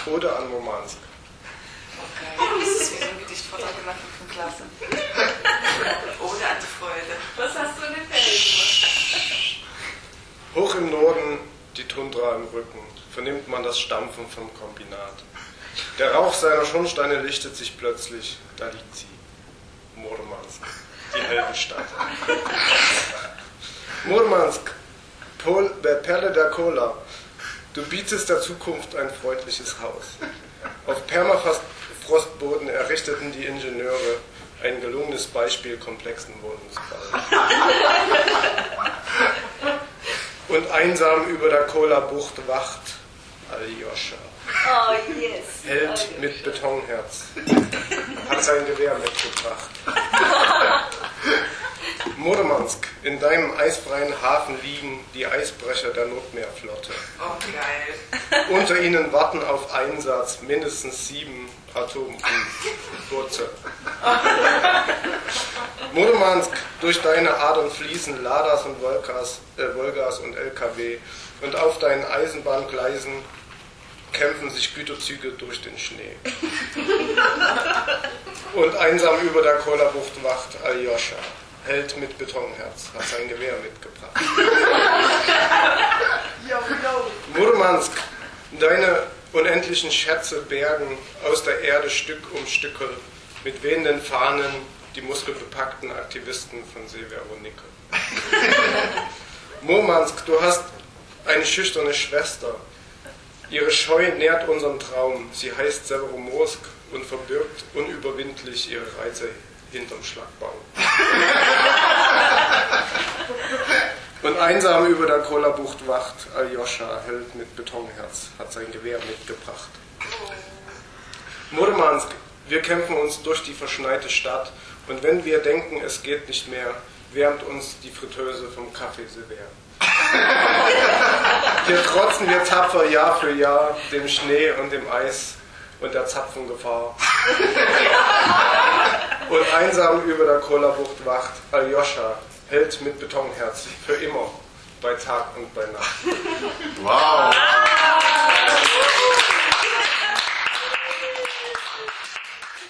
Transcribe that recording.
Ode an Murmansk. Okay, das ist wie so ein Gedichtvortrag in der 5. Klasse. Ode an die Freude. Was hast du in den Ferien gemacht? Hoch im Norden, die Tundra im Rücken, vernimmt man das Stampfen vom Kombinat. Der Rauch seiner Schornsteine lichtet sich plötzlich, da liegt sie. Murmansk, die Heldenstadt. Murmansk, Perle der Kola, du bietest der Zukunft ein freundliches Haus. Auf Permafrostboden errichteten die Ingenieure ein gelungenes Beispiel komplexen Wohnungsbaus. Und einsam über der Kola-Bucht wacht Aljoscha. Oh, yes. Held mit Betonherz. Hat sein Gewehr mitgebracht. Murmansk, in deinem eisfreien Hafen liegen die Eisbrecher der Notmeerflotte. Oh, geil. Unter ihnen warten auf Einsatz mindestens 7 Atom-U-Boote. Murmansk, durch deine Adern fließen Ladas und Wolgas und LKW und auf deinen Eisenbahngleisen kämpfen sich Güterzüge durch den Schnee. Und einsam über der Kola-Bucht wacht Aljoscha. Held mit Betonherz, hat sein Gewehr mitgebracht. Murmansk, deine unendlichen Schätze bergen aus der Erde Stück um Stücke mit wehenden Fahnen die muskelbepackten Aktivisten von Severonike. Murmansk, du hast eine schüchterne Schwester. Ihre Scheu nährt unseren Traum. Sie heißt Severomorsk und verbirgt unüberwindlich ihre Reize hinterm Schlagbaum. Und einsam über der Kola-Bucht wacht Aljoscha, Held mit Betonherz, hat sein Gewehr mitgebracht. Murmansk, wir kämpfen uns durch die verschneite Stadt und wenn wir denken, es geht nicht mehr, wärmt uns die Fritteuse vom Café Sever. Hier trotzen wir tapfer Jahr für Jahr dem Schnee und dem Eis und der Zapfengefahr. Und einsam über der Kola-Bucht wacht Aljoscha, Held mit Betonherz, für immer, bei Tag und bei Nacht. Wow!